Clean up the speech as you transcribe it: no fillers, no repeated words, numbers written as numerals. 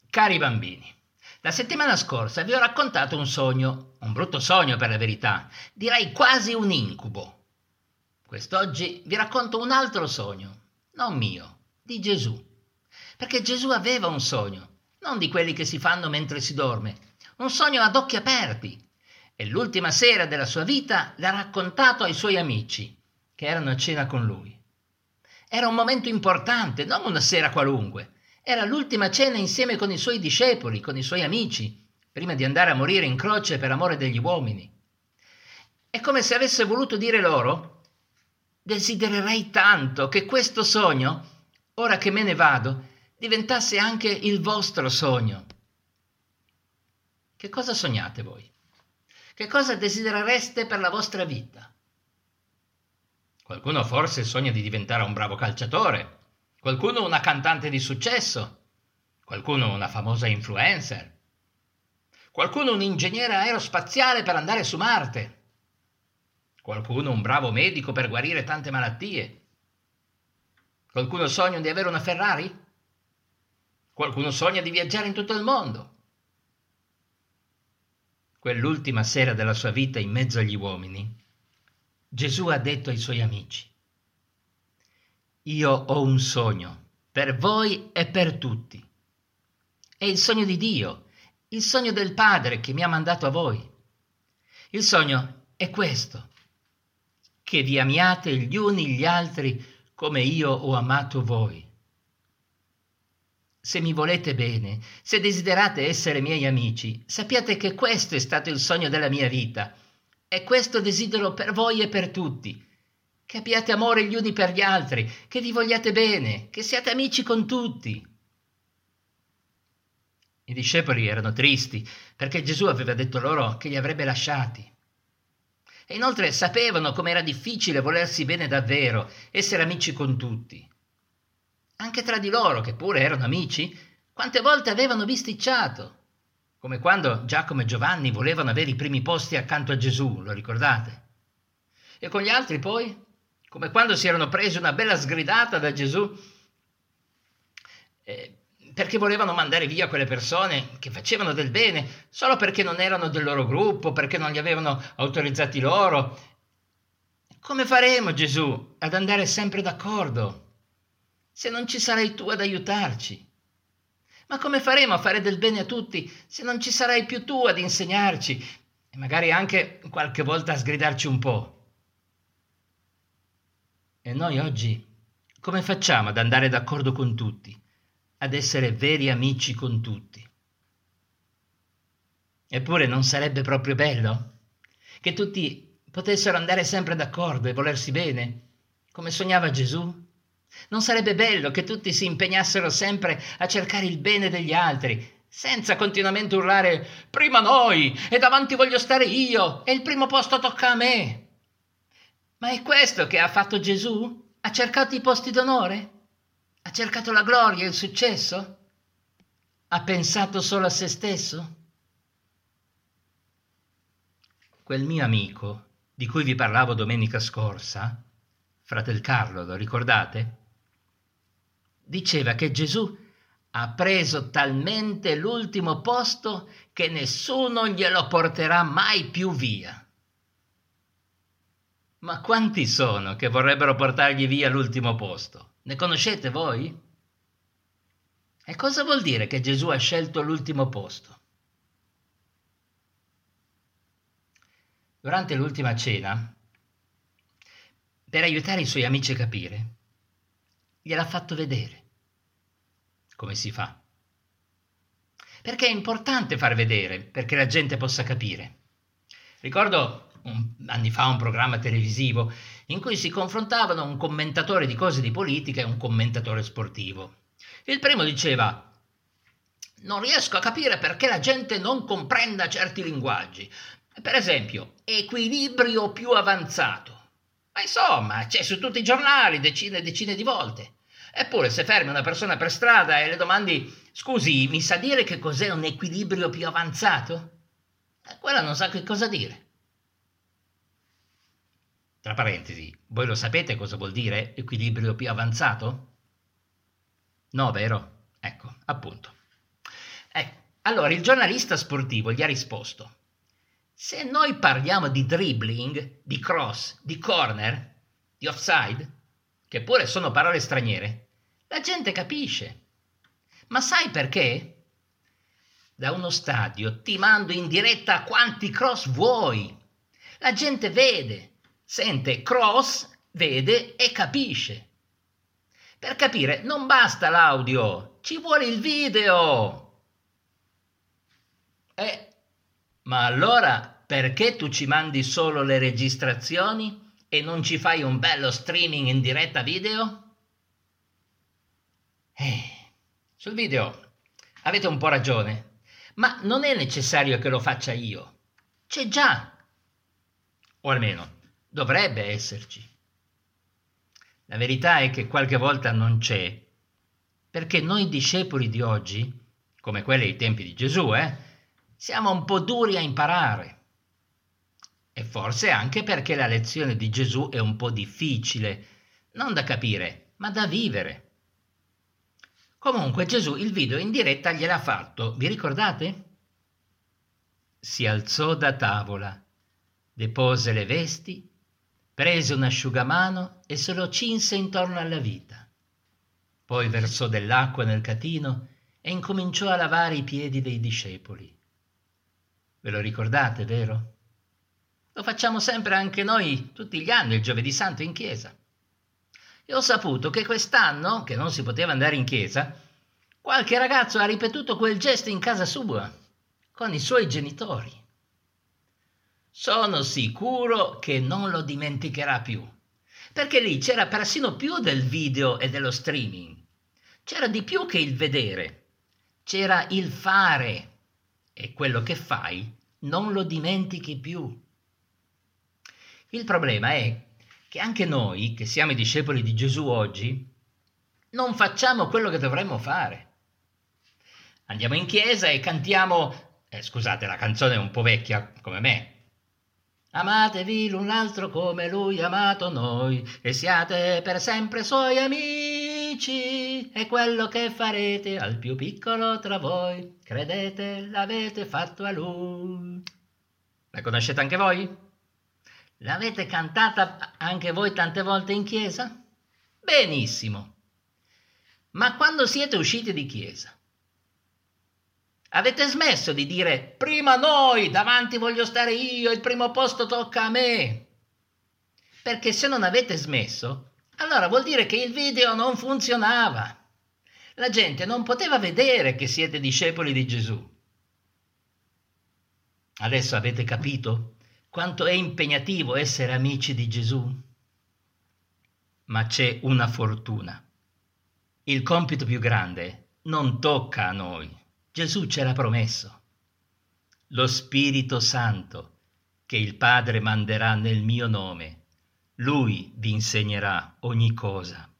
Cari bambini, la settimana scorsa vi ho raccontato un sogno, un brutto sogno per la verità, direi quasi un incubo. Quest'oggi vi racconto un altro sogno, non mio, di Gesù. Perché Gesù aveva un sogno, non di quelli che si fanno mentre si dorme, un sogno ad occhi aperti. E l'ultima sera della sua vita l'ha raccontato ai suoi amici, che erano a cena con lui. Era un momento importante, non una sera qualunque. Era l'ultima cena insieme con i suoi discepoli, con i suoi amici, prima di andare a morire in croce per amore degli uomini. È come se avesse voluto dire loro: desidererei tanto che questo sogno, ora che me ne vado, diventasse anche il vostro sogno. Che cosa sognate voi? Che cosa desiderereste per la vostra vita? Qualcuno forse sogna di diventare un bravo calciatore, qualcuno una cantante di successo, qualcuno una famosa influencer, qualcuno un ingegnere aerospaziale per andare su Marte, qualcuno un bravo medico per guarire tante malattie, qualcuno sogna di avere una Ferrari, qualcuno sogna di viaggiare in tutto il mondo. Quell'ultima sera della sua vita in mezzo agli uomini, Gesù ha detto ai suoi amici: io ho un sogno per voi e per tutti. È il sogno di Dio, il sogno del Padre che mi ha mandato a voi. Il sogno è questo: che vi amiate gli uni gli altri come io ho amato voi. Se mi volete bene, se desiderate essere miei amici, sappiate che questo è stato il sogno della mia vita. E questo desidero per voi e per tutti: che abbiate amore gli uni per gli altri, che vi vogliate bene, che siate amici con tutti. I discepoli erano tristi perché Gesù aveva detto loro che li avrebbe lasciati. E inoltre sapevano com'era difficile volersi bene davvero, essere amici con tutti. Anche tra di loro, che pure erano amici, quante volte avevano bisticciato. Come quando Giacomo e Giovanni volevano avere i primi posti accanto a Gesù, lo ricordate? E con gli altri poi? Come quando si erano presi una bella sgridata da Gesù perché volevano mandare via quelle persone che facevano del bene solo perché non erano del loro gruppo, perché non li avevano autorizzati loro. Come faremo, Gesù, ad andare sempre d'accordo se non ci sarai tu ad aiutarci? Ma come faremo a fare del bene a tutti se non ci sarai più tu ad insegnarci e magari anche qualche volta a sgridarci un po'? E noi oggi come facciamo ad andare d'accordo con tutti, ad essere veri amici con tutti? Eppure non sarebbe proprio bello che tutti potessero andare sempre d'accordo e volersi bene, come sognava Gesù? Non sarebbe bello che tutti si impegnassero sempre a cercare il bene degli altri, senza continuamente urlare «prima noi, e davanti voglio stare io, e il primo posto tocca a me»? Ma è questo che ha fatto Gesù? Ha cercato i posti d'onore? Ha cercato la gloria e il successo? Ha pensato solo a se stesso? Quel mio amico, di cui vi parlavo domenica scorsa, fratel Carlo, lo ricordate? Diceva che Gesù ha preso talmente l'ultimo posto che nessuno glielo porterà mai più via. Ma quanti sono che vorrebbero portargli via l'ultimo posto? Ne conoscete voi? E cosa vuol dire che Gesù ha scelto l'ultimo posto? Durante l'ultima cena, per aiutare i suoi amici a capire, gliel'ha fatto vedere. Come si fa? Perché è importante far vedere, perché la gente possa capire. Ricordo anni fa un programma televisivo in cui si confrontavano un commentatore di cose di politica e un commentatore sportivo. Il primo diceva: non riesco a capire perché la gente non comprenda certi linguaggi. Per esempio, equilibrio più avanzato. Ma insomma, c'è su tutti i giornali decine e decine di volte. Eppure se fermi una persona per strada e le domandi «Scusi, mi sa dire che cos'è un equilibrio più avanzato?» Quella non sa che cosa dire. Tra parentesi, voi lo sapete cosa vuol dire equilibrio più avanzato? No, vero? Ecco, appunto. Allora il giornalista sportivo gli ha risposto: se noi parliamo di dribbling, di cross, di corner, di offside, che pure sono parole straniere, la gente capisce. Ma sai perché? Da uno stadio ti mando in diretta quanti cross vuoi. La gente vede, sente cross, vede e capisce. Per capire non basta l'audio, ci vuole il video. Ma allora perché tu ci mandi solo le registrazioni e non ci fai un bello streaming in diretta video? Sul video avete un po' ragione, ma non è necessario che lo faccia io. C'è già. O almeno dovrebbe esserci. La verità è che qualche volta non c'è, perché noi discepoli di oggi, come quelli ai tempi di Gesù, siamo un po' duri a imparare. E forse anche perché la lezione di Gesù è un po' difficile, non da capire, ma da vivere. Comunque Gesù il video in diretta gliel'ha fatto, vi ricordate? Si alzò da tavola, depose le vesti, prese un asciugamano e se lo cinse intorno alla vita. Poi versò dell'acqua nel catino e incominciò a lavare i piedi dei discepoli. Ve lo ricordate, vero? Lo facciamo sempre anche noi, tutti gli anni, il Giovedì Santo in chiesa. E ho saputo che quest'anno, che non si poteva andare in chiesa, qualche ragazzo ha ripetuto quel gesto in casa sua, con i suoi genitori. Sono sicuro che non lo dimenticherà più, perché lì c'era persino più del video e dello streaming. C'era di più che il vedere, c'era il fare, e quello che fai non lo dimentichi più. Il problema è che anche noi, che siamo i discepoli di Gesù oggi, non facciamo quello che dovremmo fare. Andiamo in chiesa e cantiamo, scusate, la canzone è un po' vecchia come me. Amatevi l'un l'altro come lui ha amato noi e siate per sempre suoi amici e quello che farete al più piccolo tra voi, credete, l'avete fatto a lui. La conoscete anche voi? L'avete cantata anche voi tante volte in chiesa? Benissimo. Ma quando siete usciti di chiesa, avete smesso di dire prima noi, davanti voglio stare io, il primo posto tocca a me? Perché se non avete smesso, allora vuol dire che il video non funzionava. La gente non poteva vedere che siete discepoli di Gesù. Adesso avete capito quanto è impegnativo essere amici di Gesù? Ma c'è una fortuna. Il compito più grande non tocca a noi. Gesù ce l'ha promesso. Lo Spirito Santo, che il Padre manderà nel mio nome, Lui vi insegnerà ogni cosa